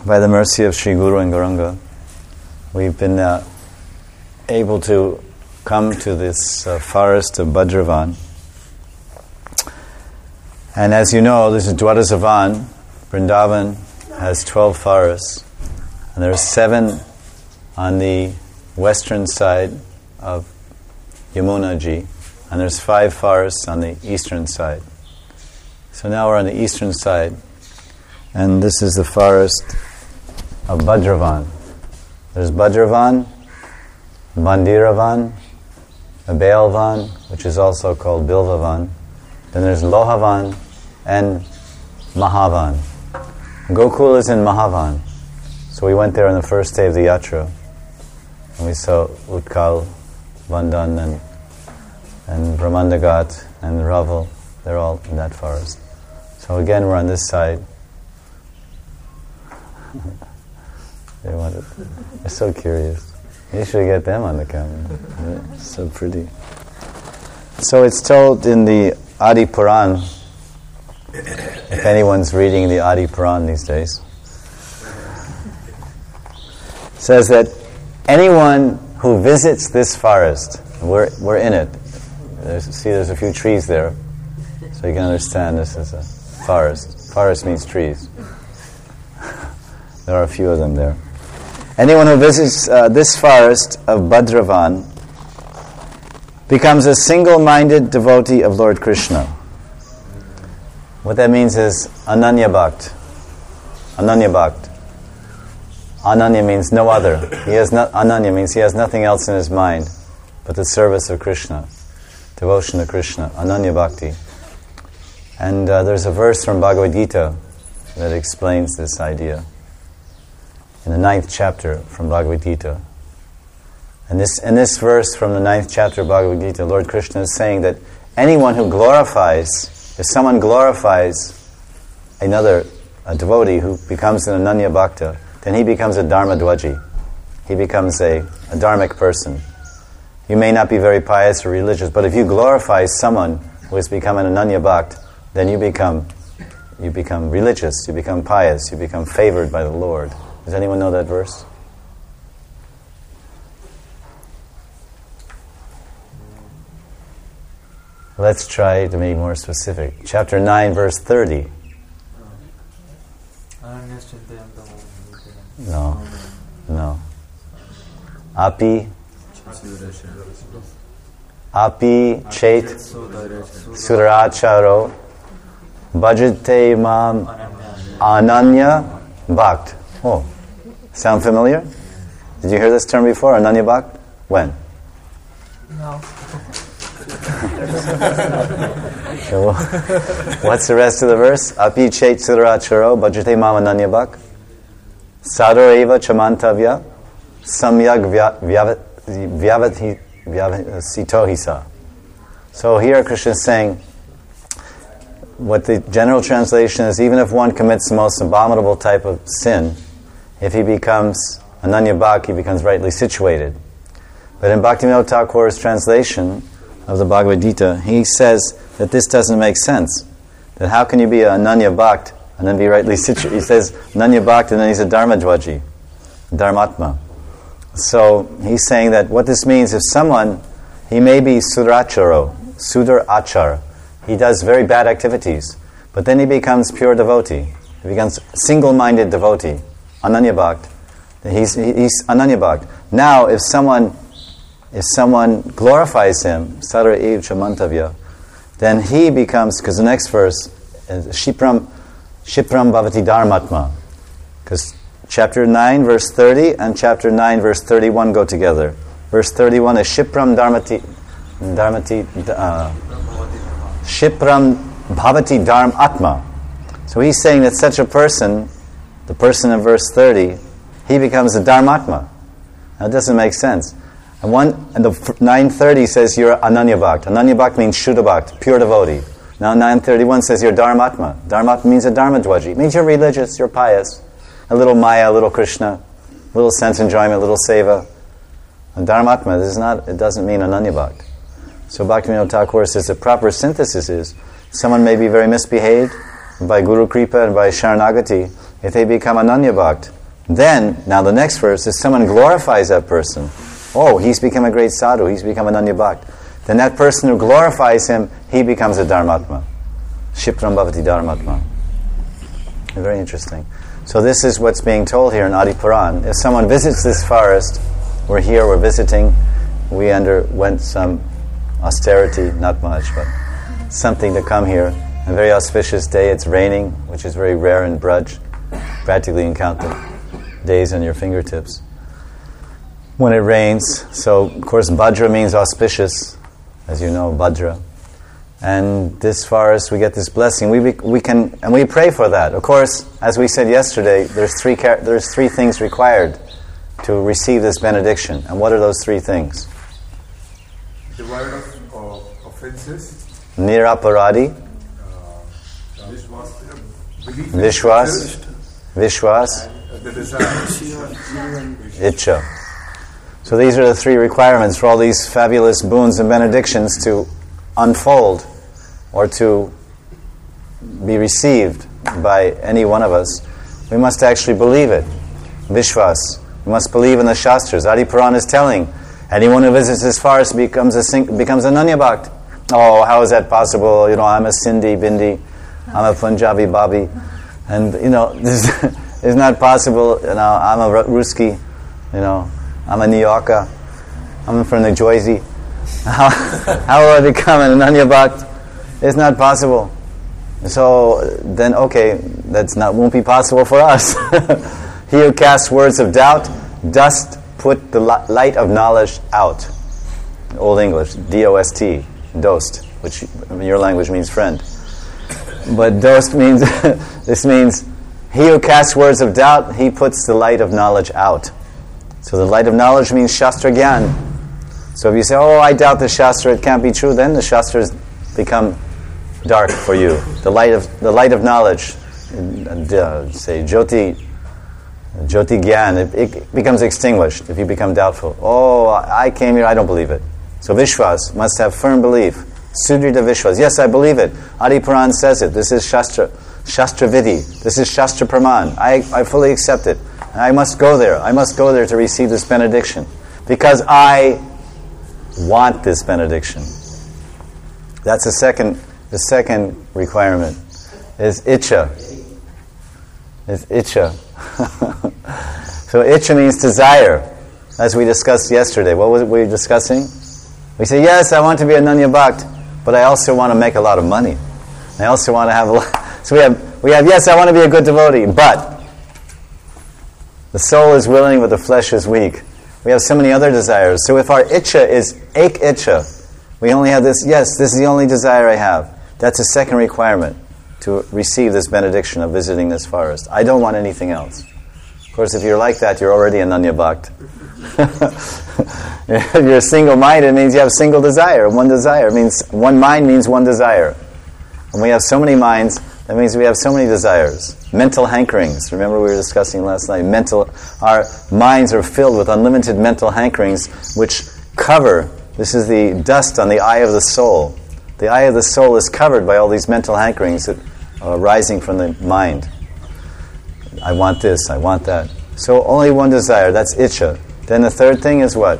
by the mercy of Sri Guru and Gauranga, we've been able to come to this forest of Bhadravan. And as you know, this is Dwarasavan. Vrindavan has 12 forests, and there are 7 on the western side of Yamuna Ji, and there's 5 forests on the eastern side. So now we're on the eastern side, and this is the forest of Bhadravan. There's Bhadravan, Mandiravan, Abailvan, which is also called Bilvavan. Then there's Lohavan and Mahavan. Gokul is in Mahavan. So we went there on the first day of the Yatra, and we saw Utkal, Vandan, and Brahmandagat, and Raval. They're all in that forest. So again, we're on this side. They're so curious. You should get them on the camera. They're so pretty. So it's told in the Adi Puran, if anyone's reading the Adi Puran these days, it says that anyone who visits this forest, we're in it. There's a few trees there, so you can understand this is a forest. Forest means trees. There are a few of them there. Anyone who visits this forest of Bhadravan becomes a single-minded devotee of Lord Krishna. What that means is Ananya Bhakt. Ananya Bhakt. Ananya means no other. Ananya means he has nothing else in his mind but the service of Krishna, devotion to Krishna, Ananya Bhakti. And there's a verse from Bhagavad Gita that explains this idea. In the 9th chapter from Bhagavad Gita. And in this verse from the 9th chapter of Bhagavad Gita, Lord Krishna is saying that anyone who glorifies, if someone glorifies a devotee who becomes an Ananya Bhakta, then he becomes a Dharma Dwaji. He becomes a dharmic person. You may not be very pious or religious, but if you glorify someone who has become an Ananya Bhakt, then you become religious, you become pious, you become favored by the Lord. Does anyone know that verse? Let's try to be more specific. Chapter 9, verse 30. No. Api chet suracharo bhajate mam ananya bhakt. Oh, sound familiar? Did you hear this term before, Ananya Bhakt? When? No. So, what's the rest of the verse? Api chet suracharo bhajate mam ananya bhakt sadar eva chamantavya samyak vyavasitohisa. So here Krishna is saying, what the general translation is, even if one commits the most abominable type of sin, if he becomes Ananya Bhakt, he becomes rightly situated. But in Bhaktivinoda Thakur's translation of the Bhagavad Gita, he says that this doesn't make sense. That how can you be an Ananya Bhakt and then be rightly situated? He says Ananya Bhakt and then he's a Dharma Dwaji, Dharmatma. So he's saying that what this means, if someone, he may be Sudar Achar, he does very bad activities, but then he becomes pure devotee. He becomes single-minded devotee, Ananya Bhakt. He's Ananya Bhakt. Now, if someone glorifies him, Sadara Eva Chamantavya, then he becomes, because the next verse is Shipram Bhavati Dharmatma. Because chapter 9, verse 30 and chapter 9, verse 31 go together. Verse 31 is Shipram Shipram Bhavati Dharm Atma. So he's saying that such a person, the person in verse 30, he becomes a Dharmatma. Now it doesn't make sense. And the 930 says you're Ananya Bhakt. Ananya Bhakt means Shuddha Bhakt, pure devotee. Now 931 says you're Dharmatma. Dharmatma means a Dharma Dwaji. It means you're religious, you're pious. A little Maya, a little Krishna, a little sense enjoyment, a little Seva. And Dharmatma, it doesn't mean Ananya Bhakt. So Bhaktivinoda Thakur says the proper synthesis is someone may be very misbehaved, by Guru Kripa and by Sharanagati, if they become Ananya Bhakt, then, now the next verse, if someone glorifies that person, oh, he's become a great sadhu, he's become Ananya Bhakt, then that person who glorifies him, he becomes a Dharmatma. Shipram Bhavati Dharmatma. Very interesting. So this is what's being told here in Adi Puran. If someone visits this forest, we're here, we're visiting, we underwent some austerity, not much, but something to come here. A very auspicious day, it's raining, which is very rare in Braj. Practically you count the days on your fingertips when it rains. So, of course, Bhadra means auspicious, as you know, Bhadra. And this forest, we get this blessing. We can, and we pray for that. Of course, as we said yesterday, there's three things required to receive this benediction. And what are those three things? The word of offenses. Niraparadi. Vishwas. The desire. Icha. So these are the three requirements for all these fabulous boons and benedictions to unfold or to be received by any one of us. We must actually believe it. Vishwas. We must believe in the Shastras. Adi Puran is telling anyone who visits this forest becomes Ananya Bhakt. Oh, how is that possible? I'm a Sindhi Bindi. I'm a Punjabi Babi. And, this is not possible. I'm a Ruski. I'm a New Yorker. I'm from New Jersey. How will I become an Ananya Bhakt? It's not possible. So then, okay, won't be possible for us. He who casts words of doubt dost put the light of knowledge out. Old English, D-O-S-T, dost, which in your language means friend. But dost means, this means, he who casts words of doubt, he puts the light of knowledge out. So the light of knowledge means Shastra Gyan. So if you say, oh, I doubt the Shastra, it can't be true, then the Shastras become dark for you. The light of knowledge, say Jyoti Gyan, it becomes extinguished if you become doubtful. Oh, I came here, I don't believe it. So Vishwas must have firm belief. Sudrita Vishwas. Yes, I believe it. Adi Puran says it. This is Shastra Vidhi. This is Shastra Praman. I fully accept it. And I must go there. I must go there to receive this benediction. Because I want this benediction. That's the second requirement. Is Icha. Is Icha. So Icha means desire. As we discussed yesterday. What were we discussing? We say, yes, I want to be a Ananya Bhakt, but I also want to make a lot of money. I also want to have a lot. So we have, yes, I want to be a good devotee, but the soul is willing, but the flesh is weak. We have so many other desires. So if our Icha is Ek Icha, we only have this, yes, this is the only desire I have. That's a second requirement to receive this benediction of visiting this forest. I don't want anything else. Of course, if you're like that, you're already an Ananya Bhakt. If you're single-minded, it means you have single desire. One desire means one mind means one desire. When we have so many minds, that means we have so many desires. Mental hankerings. Remember we were discussing last night. Our minds are filled with unlimited mental hankerings, which cover. This is the dust on the eye of the soul. The eye of the soul is covered by all these mental hankerings that are arising from the mind. I want this. I want that. So only one desire. That's Icha. Then the third thing is what?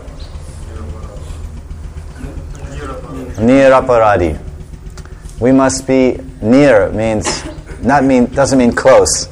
Niraparadi. We must be near. Doesn't mean close.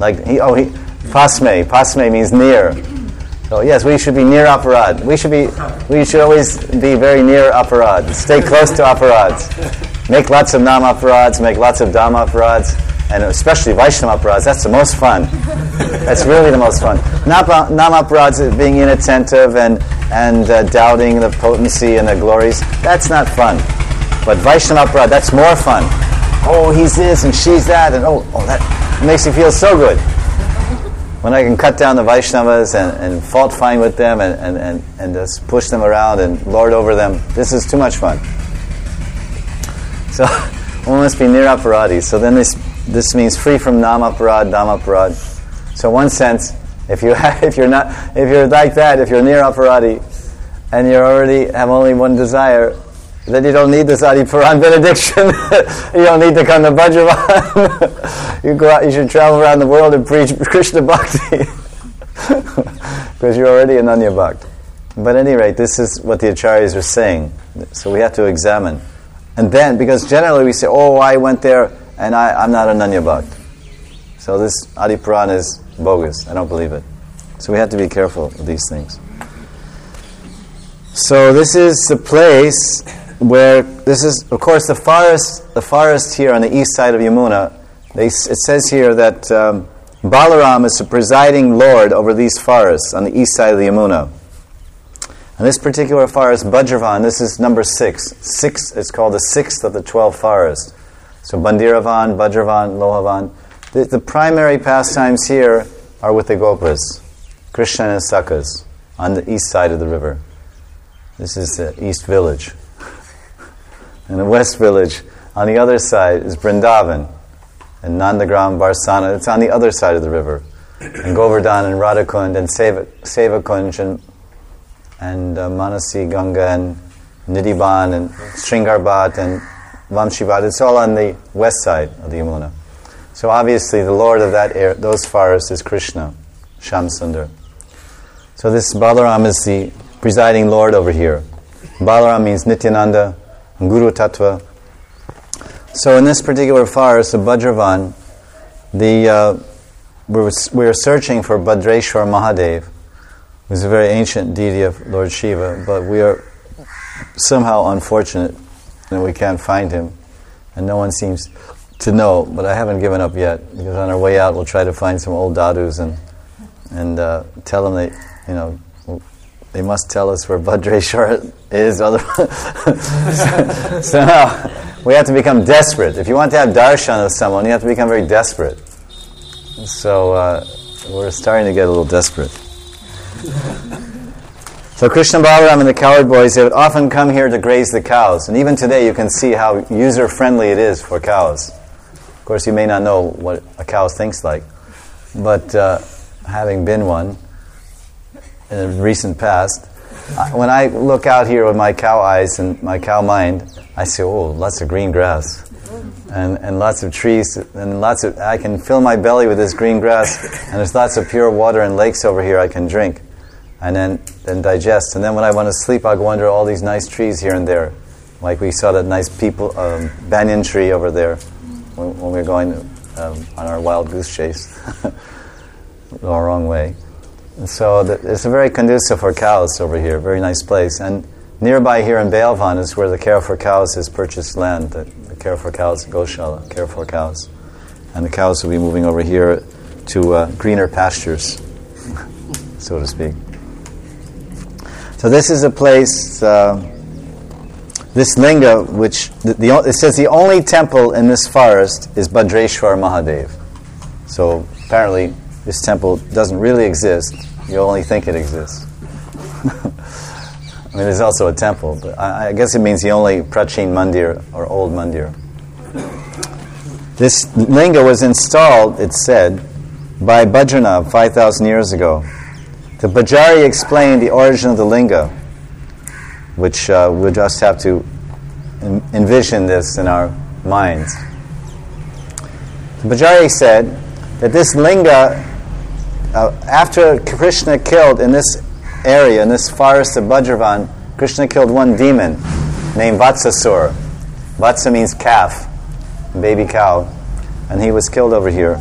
Pasme means near. So yes, we should be near aparad. We should always be very near aparad. Stay close to aparads. Make lots of nam aparads. Make lots of dham aparads, and especially Vaishnava aparads. That's the most fun. That's really the most fun. Nam aparads, being inattentive and doubting the potency and the glories. That's not fun. But Vaishnava aparad, that's more fun. Oh, he's this and she's that, and that makes you feel so good. When I can cut down the Vaishnavas and fault find with them and just push them around and lord over them, this is too much fun. So one must be near aparadi. So then this means free from nam aparad, dham aparad. So in one sense, if you're like that, if you're near aparadi and you already have only one desire, then you don't need this Adipuran benediction. You don't need to come to Bhadravan. You go out. You should travel around the world and preach Krishna Bhakti because you're already an Ananya Bhakt. But at any rate, this is what the Acharyas are saying. So we have to examine. And then, because generally we say, oh, I went there and I'm not an Ananya Bhakt. So this Adipuran is bogus. I don't believe it. So we have to be careful with these things. So this is the place where, this is, of course, the forest here on the east side of Yamuna. It says here that Balaram is the presiding lord over these forests on the east side of the Yamuna. And this particular forest, Bhadravan, this is number 6. It's called the 6th of the 12 forests. So Bandiravan, Bhadravan, Lohavan. The primary pastimes here are with the Gopas, Krishna and his Sakhas, on the east side of the river. This is the east village. And the west village, on the other side, is Vrindavan. And Nandagram, Barsana, it's on the other side of the river. And Govardhan and Radhakund and Sevakunj and Manasi Ganga and Nidhiban and Sringarbat and Vamshibat. It's all on the west side of the Yamuna. So obviously the lord of those forests is Krishna, Shamsundar. So this Balaram is the presiding lord over here. Balaram means Nityananda and Guru Tattva. So in this particular forest of Bhadravan, we're searching for Bhadrashwar Mahadev, who's a very ancient deity of Lord Shiva, but we are somehow unfortunate that we can't find him, and no one seems to know, but I haven't given up yet, because on our way out we'll try to find some old dadus and tell them they must tell us where Bhadrashwar is, otherwise so now we have to become desperate. If you want to have darshan of someone, you have to become very desperate. So we're starting to get a little desperate. So Krishna Balaram and the cowherd boys, they would often come here to graze the cows. And even today you can see how user-friendly it is for cows. Of course, you may not know what a cow thinks like. But having been one in the recent past, when I look out here with my cow eyes and my cow mind, I say, oh, lots of green grass. And lots of trees, and I can fill my belly with this green grass, and there's lots of pure water and lakes over here I can drink, and then digest. And then when I want to sleep, I'll go under all these nice trees here and there. Like we saw that nice banyan tree over there when we were going on our wild goose chase. The wrong way. And so it's very conducive for cows over here, very nice place. And nearby here in Bailvan is where the Care for Cows has purchased land, the Care for Cows, Goshala, Care for Cows. And the cows will be moving over here to greener pastures, so to speak. So this is a place, this linga, which, it says the only temple in this forest is Bhadrashwar Mahadev. So apparently this temple doesn't really exist, you only think it exists. I mean, there's also a temple, but I guess it means the only Prachin Mandir, or old Mandir. This linga was installed, it's said, by Bhadranath 5,000 years ago. The Bajari explained the origin of the linga, which we'll just have to envision this in our minds. The Bajari said that this linga, after Krishna killed in this area, in this forest of Bhadravan, Krishna killed one demon named Vatsasura. Vatsa means calf, baby cow, and he was killed over here.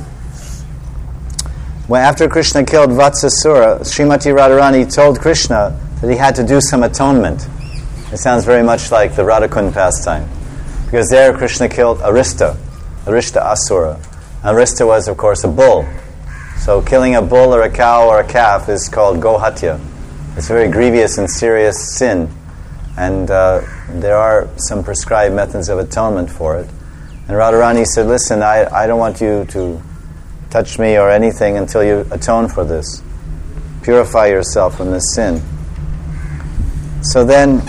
When after Krishna killed Vatsasura, Srimati Radharani told Krishna that he had to do some atonement. It sounds very much like the Radhakund pastime, because there Krishna killed Arista Asura. Arista was, of course, a bull. So killing a bull or a cow or a calf is called Gohatya. It's a very grievous and serious sin, and there are some prescribed methods of atonement for it. And Radharani said, listen, I don't want you to touch me or anything until you atone for this. Purify yourself from this sin. So then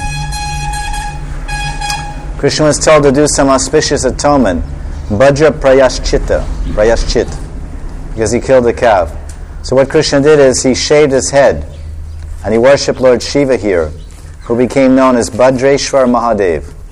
Krishna was told to do some auspicious atonement, Bhadra Prayaschit, because he killed the calf. So what Krishna did is he shaved his head, and he worshipped Lord Shiva here, who became known as Bhadrashwar Mahadev.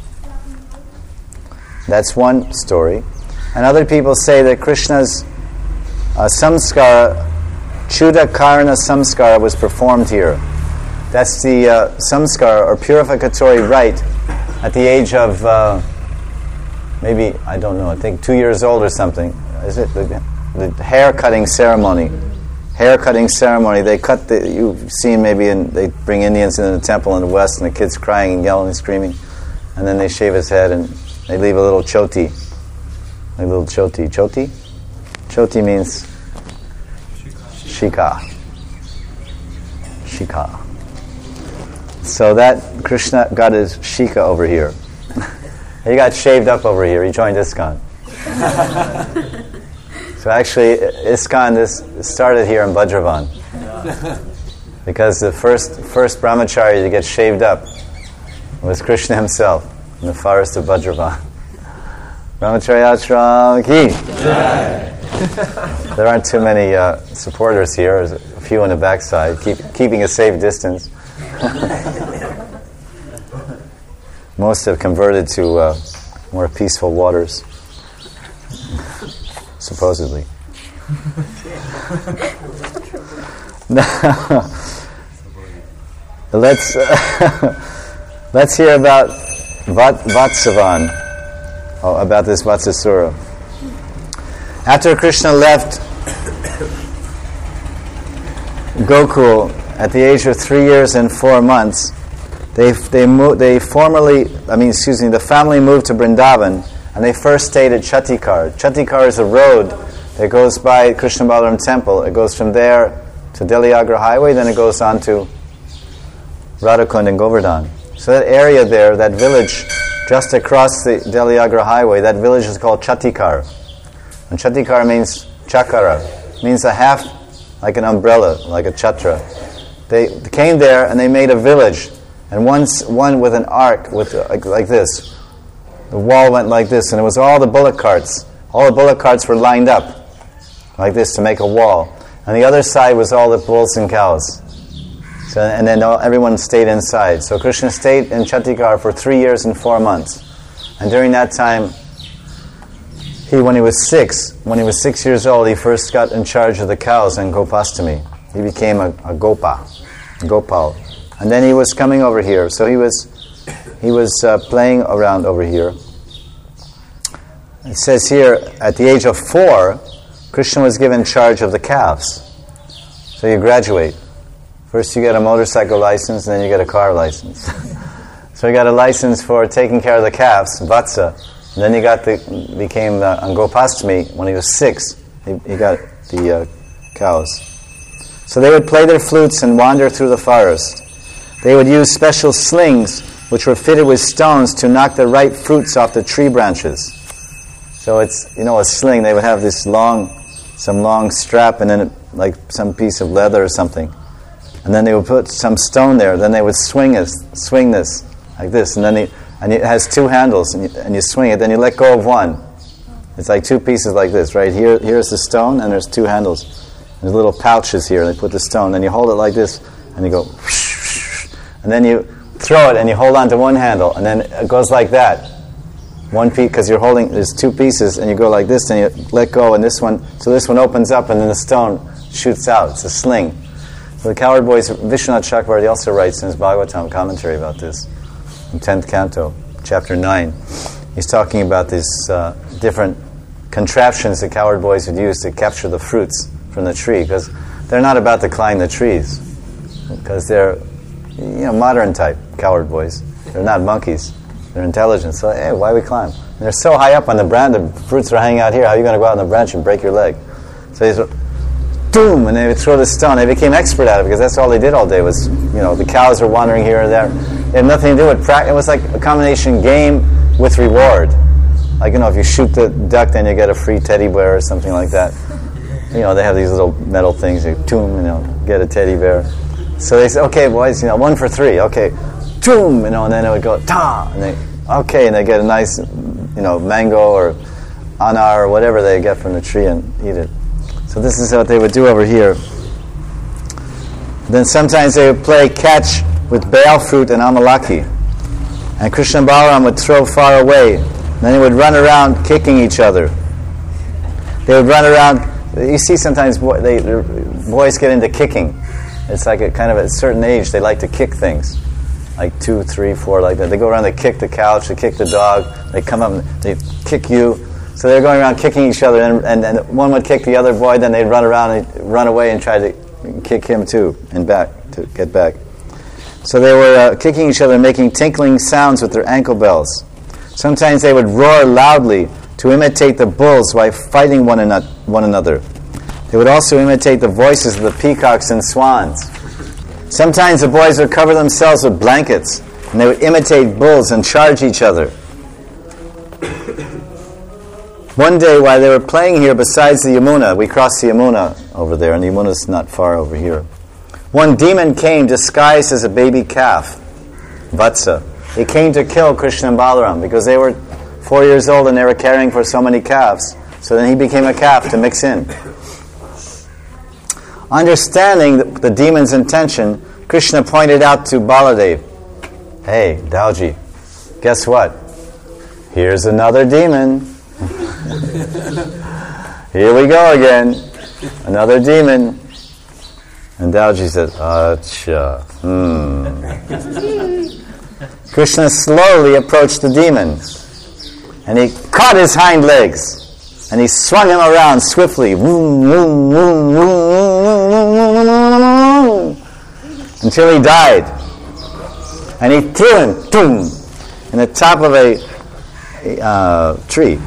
That's one story. And other people say that Krishna's samskara, Chuda Karna samskara, was performed here. That's the samskara, or purificatory rite, at the age of maybe, I don't know, I think 2 years old or something. Is it the hair cutting ceremony? Hair cutting ceremony. They cut you've seen maybe, they bring Indians into the temple in the West, and the kid's crying and yelling and screaming, and then they shave his head and they leave a little choti. A little choti. Choti? Choti means shika. Shika. So that Krishna got his shika over here. He got shaved up over here. He joined ISKCON. So actually, ISKCON this started here in Bhadravan, because the first brahmachari to get shaved up was Krishna himself in the forest of Bhadravan. Brahmachari Ashram ki. There aren't too many supporters here. There's a few on the backside, keeping a safe distance. Most have converted to more peaceful waters, supposedly. Let's hear about Vatsavan. About this Vatsasura. After Krishna left Gokul at the age of 3 years and 4 months, the family moved to Vrindavan, and they first stayed at Chatikar. Chatikar is a road that goes by Krishna Balaram temple. It goes from there to Delhi Agra highway, then it goes on to Radhakund and Govardhan. So that area there, that village just across the Delhi Agra highway, that village is called Chatikar. And Chatikar means chakara, means a half, like an umbrella, like a chatra. They came there and they made a village, and one with an arc with like this. The wall went like this, and it was all the bullock carts. All the bullock carts were lined up like this to make a wall. And the other side was all the bulls and cows. So, and then everyone stayed inside. So Krishna stayed in Chatikar for 3 years and 4 months. And during that time, when he was 6 years old, he first got in charge of the cows in Gopastami. He became a Gopal. And then he was coming over here. So he was playing around over here. It says here, at the age of 4, Krishna was given charge of the calves. So you graduate. First you get a motorcycle license, and then you get a car license. So he got a license for taking care of the calves, Vatsa. And then he became on Gopastami when he was 6. He got the cows. So they would play their flutes and wander through the forest. They would use special slings which were fitted with stones to knock the ripe fruits off the tree branches. So it's, a sling. They would have some long strap, and then like some piece of leather or something. And then they would put some stone there. Then they would swing this like this, and then it has 2 handles, and you swing it. Then you let go of one. It's like 2 pieces like this, right? Here's the stone, and there's 2 handles. There's little pouches here. They put the stone. Then you hold it like this, and you go, and then you throw it, and you hold on to one handle, and then it goes like that. One piece, because you're holding. There's 2 pieces, and you go like this, and you let go, and this one opens up, and then the stone shoots out. It's a sling. So the Cowherd Boys, Vishwanath Chakravarti also writes in his Bhagavatam commentary about this, in 10th canto, chapter 9. He's talking about these different contraptions the Cowherd Boys would use to capture the fruits from the tree, because they're not about to climb the trees, because they're modern type Cowherd Boys. They're not monkeys. They're intelligent. So, hey, why we climb? And they're so high up on the branch, the fruits are hanging out here. How are you going to go out on the branch and break your leg? So he's boom, and they would throw the stone. They became expert at it, because that's all they did all day was, the cows were wandering here and there. It had nothing to do with practice. It was like a combination game with reward. Like, if you shoot the duck, then you get a free teddy bear or something like that. They have these little metal things. You get a teddy bear. So they said, okay, boys, 1 for 3. Okay, boom, and then it would go, ta, and they get a nice, mango or anar or whatever they get from the tree and eat it. So this is what they would do over here. Then sometimes they would play catch with bael fruit and amalaki. And Krishna Balaram would throw far away Then they would run around kicking each other. They would run around. You see sometimes boys get into kicking. It's like a kind of at a certain age they like to kick things. Like 2, 3, 4, like that. They go around, they kick the couch, they kick the dog, they come up and they kick you. So they're going around kicking each other, and one would kick the other boy, then they'd run around and run away and try to kick him too, and back, to get back. So they were kicking each other, making tinkling sounds with their ankle bells. Sometimes they would roar loudly to imitate the bulls while fighting one another. They would also imitate the voices of the peacocks and swans. Sometimes the boys would cover themselves with blankets, and they would imitate bulls and charge each other. One day, while they were playing here besides the Yamuna, we crossed the Yamuna over there, and the Yamuna's not far over here. One demon came disguised as a baby calf, Vatsa. He came to kill Krishna and Balaram because they were 4 years old and they were caring for so many calves. So then he became a calf to mix in. Understanding the demon's intention, Krishna pointed out to Baladev, "Hey, Dauji, guess what? Here's another demon. Here we go again. Another demon." And Dauji said, "Acha, Krishna slowly approached the demon, and he caught his hind legs, and he swung him around swiftly, until he died. And he threw him, in the top of a tree,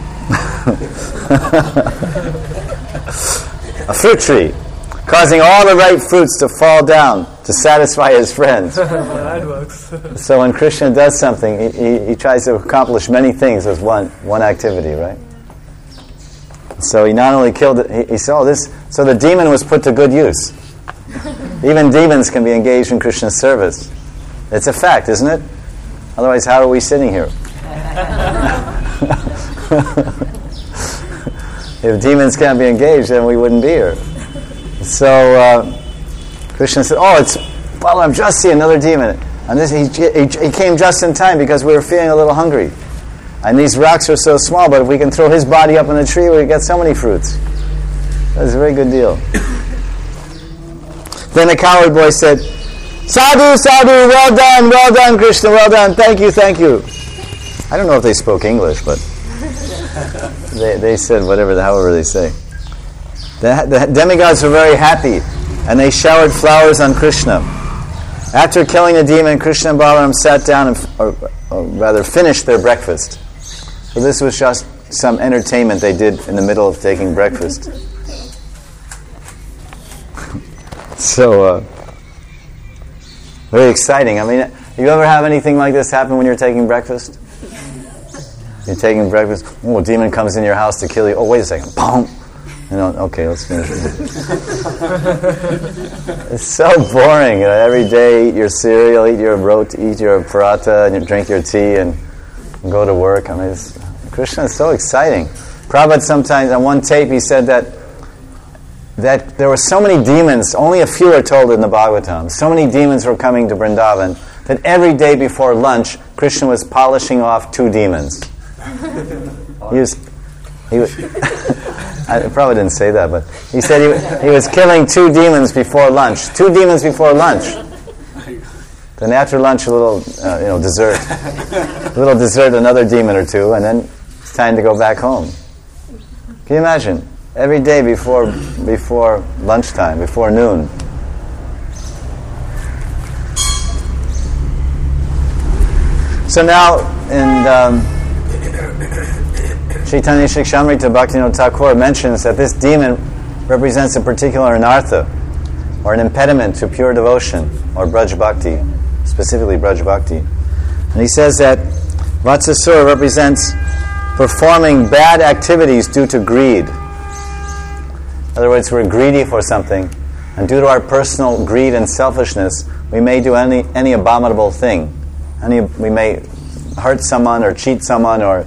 a fruit tree, causing all the ripe fruits to fall down to satisfy his friends. That works. So when Krishna does something, he tries to accomplish many things with one activity, right? So he not only killed it, he saw this. So the demon was put to good use. Even demons can be engaged in Krishna's service. It's a fact, isn't it? Otherwise, how are we sitting here? If demons can't be engaged, then we wouldn't be here. So Krishna said, "Oh, it's Balaram, just see another demon." And this he came just in time because we were feeling a little hungry. And these rocks are so small, but if we can throw his body up in a tree, we get so many fruits. That's a very good deal. Then the coward boy said, "Sadhu, sadhu, well done, Krishna, well done, thank you, thank you." I don't know if they spoke English, but they said however they say. The demigods were very happy, and they showered flowers on Krishna. After killing the demon, Krishna and Balaram sat down or rather finished their breakfast. So this was just some entertainment they did in the middle of taking breakfast. So, very exciting. I mean, you ever have anything like this happen when you're taking breakfast? You're taking breakfast, a demon comes in your house to kill you. Oh, wait a second. Boom. Okay, let's finish. It's so boring. Every day eat your cereal, eat your roti, eat your paratha, and you drink your tea, and go to work. I mean, Krishna is so exciting. Prabhupada sometimes, on one tape, he said that there were so many demons, only a few are told in the Bhagavatam, so many demons were coming to Vrindavan, that every day before lunch, Krishna was polishing off 2 demons. I probably didn't say that, but he said he was killing 2 demons before lunch. 2 demons before lunch. Then after lunch, a little, dessert. A little dessert, another demon or 2, and then it's time to go back home. Can you imagine? Every day before lunchtime, before noon. So now, in Chaitanya Shikshamrita, Bhaktivinoda Thakur mentions that this demon represents a particular anartha, or an impediment to pure devotion, or Braj Bhakti, specifically Braj Bhakti. And he says that Vatsasura represents performing bad activities due to greed. In other words, we're greedy for something, and due to our personal greed and selfishness, we may do any abominable thing. We may hurt someone, or cheat someone, or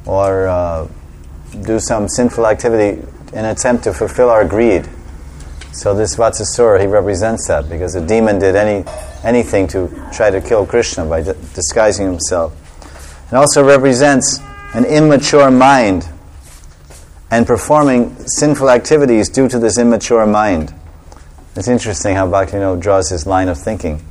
do some sinful activity in an attempt to fulfill our greed. So this Vatsasura, he represents that, because the demon did anything to try to kill Krishna by disguising himself. It also represents an immature mind and performing sinful activities due to this immature mind. It's interesting how Bhaktivinoda draws his line of thinking.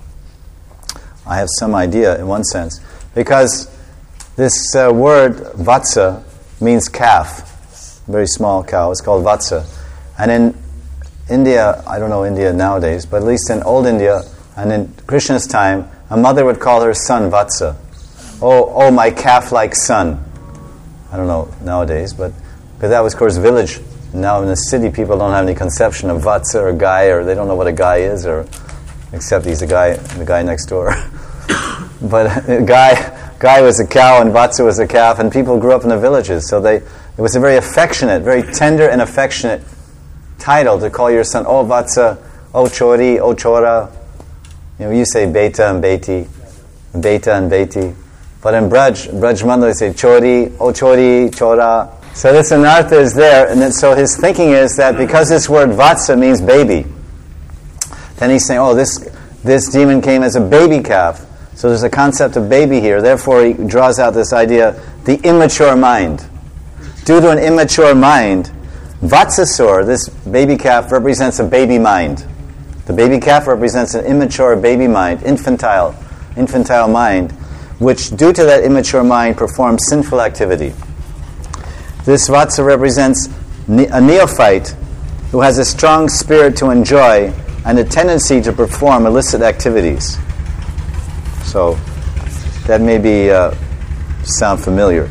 I have some idea in one sense, because this word vatsa means calf, very small cow. It's called vatsa. And in India, I don't know India nowadays, but at least in old India and in Krishna's time, a mother would call her son vatsa. Oh, my calf-like son. I don't know nowadays, but because that was, of course, village. Now in the city, people don't have any conception of vatsa or guy, or they don't know what a guy is, or except he's the guy next door. But a guy was a cow and vatsa was a calf, and people grew up in the villages, so it was a very affectionate, very tender and affectionate title to call your son, oh vatsa, oh chori, oh chora. You say beta and beti, beta and beti. But in Braj Mandal they say chori, oh chori, chora. So this anartha is there, and then, so his thinking is that because this word vatsa means baby, then he's saying, oh, this demon came as a baby calf. So there's a concept of baby here. Therefore, he draws out this idea, the immature mind. Due to an immature mind, Vatsasur, this baby calf, represents a baby mind. The baby calf represents an immature baby mind, infantile mind, which, due to that immature mind, performs sinful activity. This Vatsa represents a neophyte who has a strong spirit to enjoy and a tendency to perform illicit activities. So that may sound familiar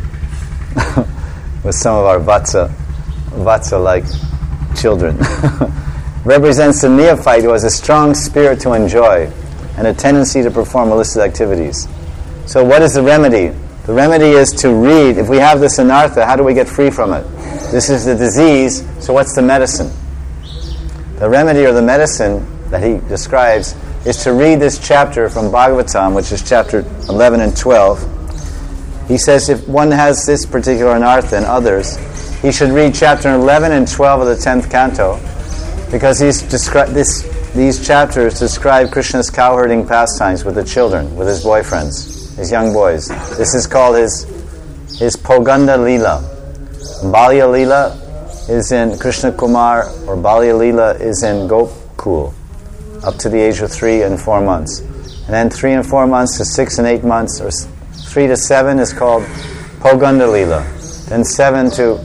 with some of our Vatsa-like children. Represents a neophyte who has a strong spirit to enjoy and a tendency to perform illicit activities. So what is the remedy? The remedy is to read. If we have this anartha, how do we get free from it? This is the disease, so what's the medicine? The remedy or the medicine that he describes is to read this chapter from Bhagavatam, which is chapter 11 and 12. He says if one has this particular anartha and others, he should read chapter 11 and 12 of the 10th canto, because these chapters describe Krishna's cowherding pastimes with the children, with his boyfriends, his young boys. This is called his Poganda Leela. Balya Leela is in Krishna Kumar, or Balya Leela is in Gokul, up to the age of 3 and 4 months. And then 3 and 4 months to 6 and 8 months, or 3 to 7 is called Poganda Leela. Then 7 to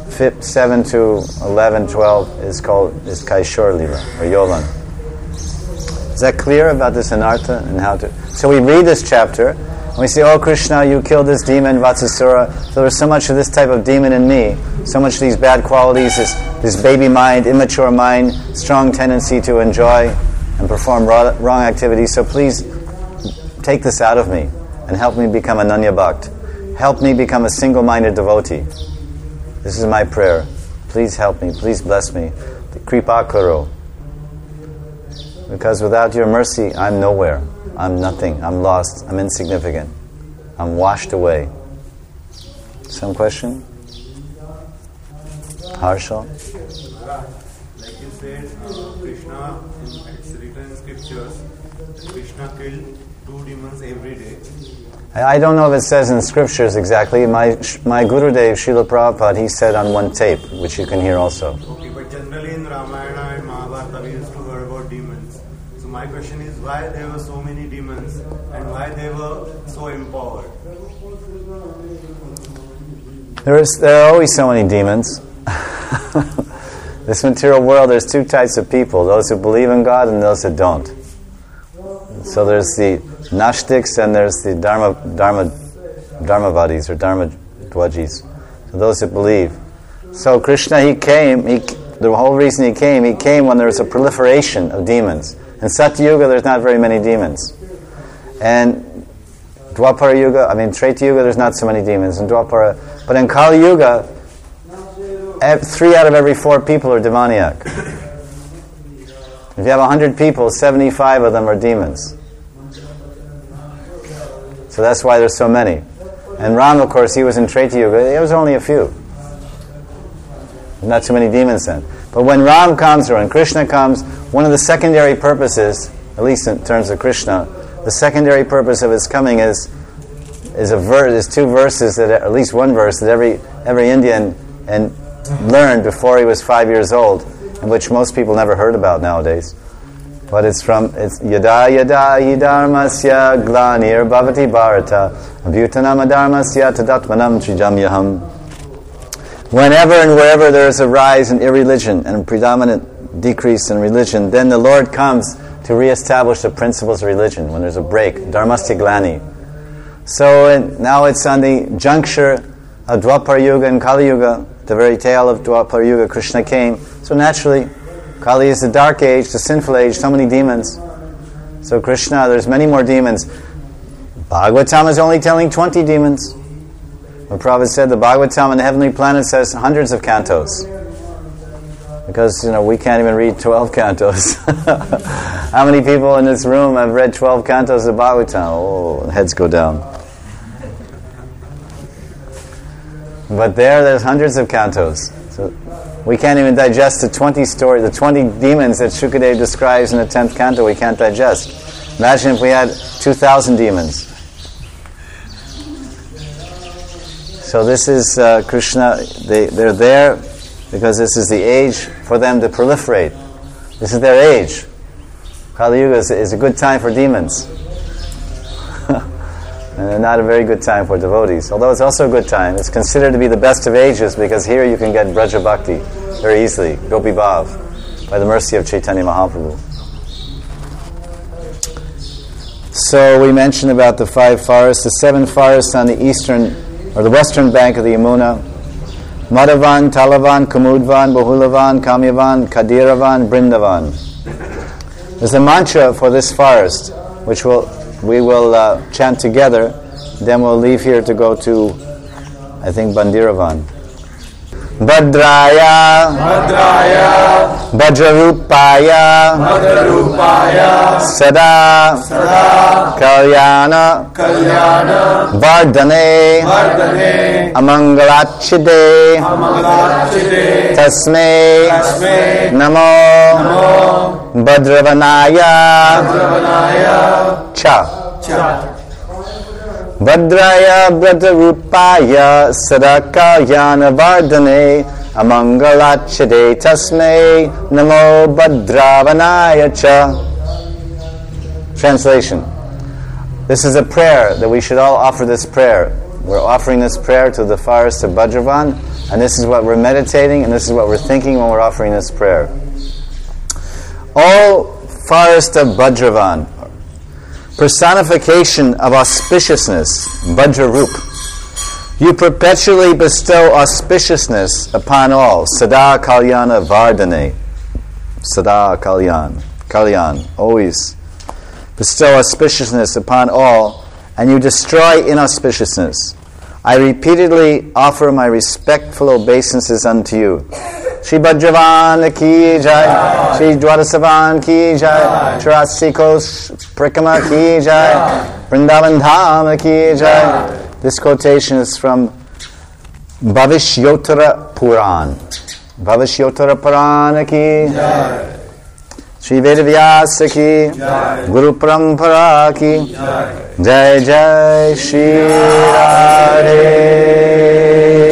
11, 12 is Kaishor Leela, or Yolan. Is that clear about this anartha and how to... So we read this chapter, and we say, oh Krishna, you killed this demon, Vatsasura. So there's so much of this type of demon in me, so much of these bad qualities, this baby mind, immature mind, strong tendency to enjoy and perform wrong activities. So please take this out of me and help me become Ananya Bhakt. Help me become a single-minded devotee. This is my prayer. Please help me. Please bless me. The Kripa Karo. Because without your mercy, I'm nowhere. I'm nothing. I'm lost. I'm insignificant. I'm washed away. Some question? Harshal? Like you said, Krishna, it's written in scriptures, Krishna killed 2 demons every day. I don't know if it says in scriptures exactly. My Gurudev, Srila Prabhupada, he said on one tape, which you can hear also. Okay, but generally in Ramayana and Mahabharata we used to hear about demons. So my question is, why there were so many demons and why they were so empowered? There are always so many demons. This material world, there's 2 types of people, those who believe in God and those who don't. So there's the Gnostics and there's the Dharmavadis or Dharmadwajis. So those who believe. So Krishna, he came, the whole reason he came when there was a proliferation of demons. In Satya Yuga, there's not very many demons. And Dwapara Yuga, Treta Yuga, there's not so many demons. In Dwapara, but in Kali Yuga, 3 out of every 4 people are demoniac. If you have 100 people, 75 of them are demons. So that's why there's so many. And Ram, of course, he was in Treta Yuga. There was only a few. Not too many demons then. But when Ram comes, or when Krishna comes, one of the secondary purposes, at least in terms of Krishna, the secondary purpose of his coming is is there's two verses that, at least one verse that every Indian learned before he was 5 years old, and which most people never heard about nowadays. But it's Yada Yada Hi Dharmasya Glanir Bhavati Bharata Abhyutanam Dharmasya Tadatmanam Trijamyaham. Whenever and wherever there is a rise in irreligion and a predominant decrease in religion, then the Lord comes to reestablish the principles of religion. When there's a break, Dharmasya Glani. So now it's on the juncture of Dwapara Yuga and Kali Yuga, the very tail of Dwapara Yuga, Krishna came. So naturally, Kali is the dark age, the sinful age, so many demons. So Krishna, there's many more demons. Bhagavatam is only telling 20 demons. The Prabhupada said the Bhagavatam on the heavenly planets has hundreds of cantos. Because, we can't even read 12 cantos. How many people in this room have read 12 cantos of Bhagavatam? Oh, heads go down. But there's hundreds of cantos. So we can't even digest the 20 demons that Shukadev describes in the 10th canto. We can't digest. Imagine if we had 2,000 demons. So this is Krishna. They're there because this is the age for them to proliferate. This is their age. Kali Yuga is a good time for demons. And not a very good time for devotees. Although it's also a good time. It's considered to be the best of ages because here you can get Braja Bhakti very easily, Gopi Bhav, by the mercy of Chaitanya Mahaprabhu. So we mentioned about the 5 forests, the 7 forests on the eastern or the western bank of the Yamuna. Madhavan, Talavan, Kumudvan, Bahulavan, Kamyavan, Kadiravan, Brindavan. There's a mantra for this forest, which we will chant together. Then we'll leave here to go to, I think, Bandiravan. Bhadraya, Bajrarupaya, Sada, Kalyana, Vardhane, Amangalachide, Tasmei, Namo, Bhadravanaya, Cha. Bhadraya Bhadrarupaya Sadakalyana Vardhane Amangalachide Tasmei Namo Bhadravanaya Cha. Translation. This is a prayer that we should all offer this prayer. We're offering this prayer to the forest of Bhadravan, and this is what we're meditating, and this is what we're thinking when we're offering this prayer. O forest of Bhadravan, personification of auspiciousness, Bhadrarup, you perpetually bestow auspiciousness upon all. Sada Kalyana Vardhane. Sada Kalyan, always bestow auspiciousness upon all, and you destroy inauspiciousness. I repeatedly offer my respectful obeisances unto you. Shri Bhadravan ki jai, Shri Dwarasavan ki jai, Charasikos Prikama ki jai, Vrindavan Dham ki jai. This quotation is from Bhavishyotara Puran. Bhavishyotara Puran ki jai, Shri Vedavyasa ki jai, Guru Parampara ki jai, Jai Jai Shri Radhe.